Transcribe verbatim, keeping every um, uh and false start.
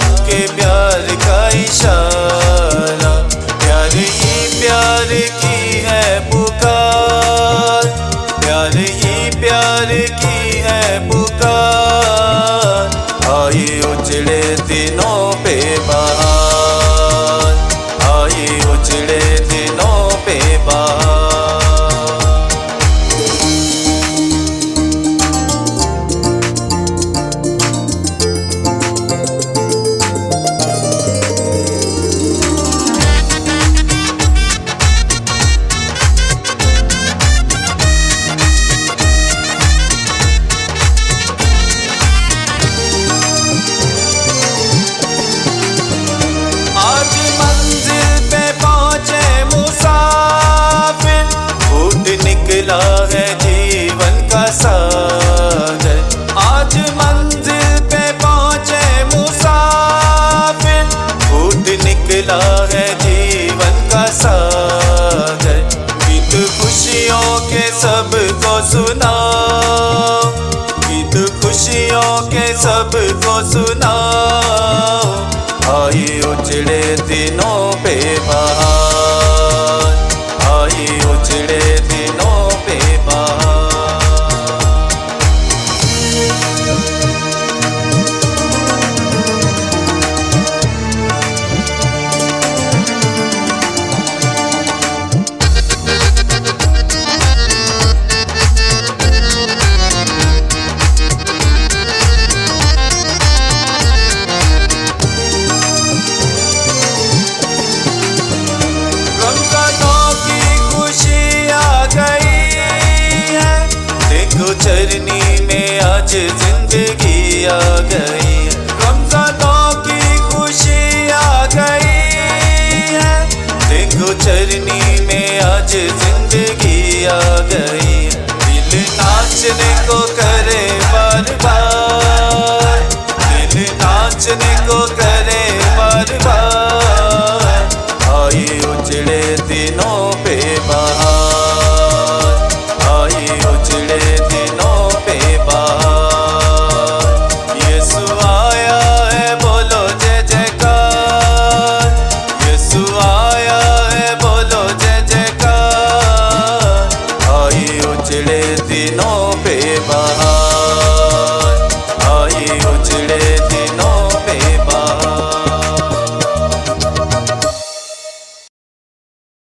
के प्यार का इशारा, प्यार ही प्यार की है पुकार, प्यार ही प्यार की है पुकार। आए उजड़े दिनों पे बहार, आए उजड़े दिनों पे बहार। निकला है जीवन का सागर, आज मंजिल पे पहुँचे मुसाफिर, फूट निकला है जीवन का सागर। गीत खुशियों के सबको सुनाओ, गीत खुशियों के सबको सुनाओ। आए उजड़े दिनों पे बहार, आए उजड़े दिनों पे बहार। चरनी में आज जिंदगी आ गई है, रमज़ानों की खुशी आ गई है। देखो चरनी में आज जिंदगी आ गई है, दिल नाचने को करे बार बार, दिल नाचने को करे बार बार। आए उजड़े दिनों पे बहार, आए